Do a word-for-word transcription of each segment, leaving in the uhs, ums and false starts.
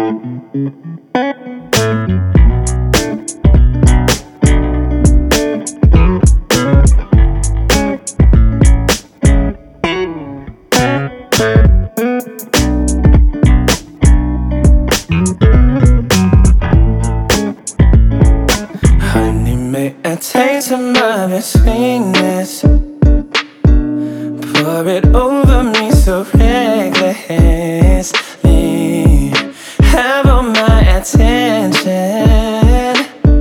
Honey, may I taste some of your sweetness? Pour it over me so recklessly. Have all my attention.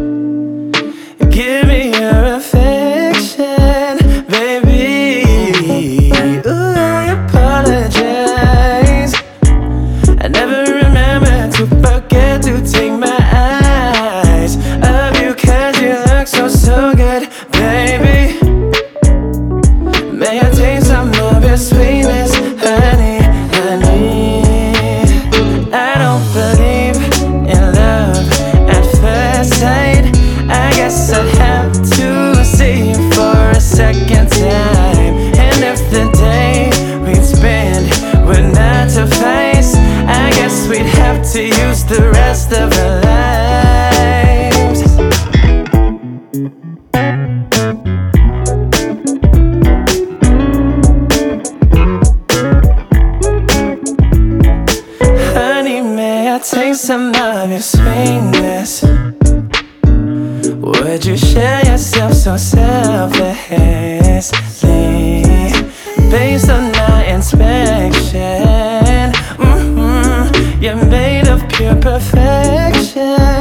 Give me your affection, baby. Ooh, I apologize. I never remember to forget to take my eyes off you, 'cause you look so, so good, baby. May I taste some of your sweetness, honey, honey. I don't believe in love at first sight. I guess I'd have to see you for a second time. And if the day we'd spend were not to face, I guess we'd have to use the rest of our lives. Honey, may I taste some of your sweetness? Would you share yourself so selflessly? Based on my inspection, mm-hmm, you're made of pure perfection.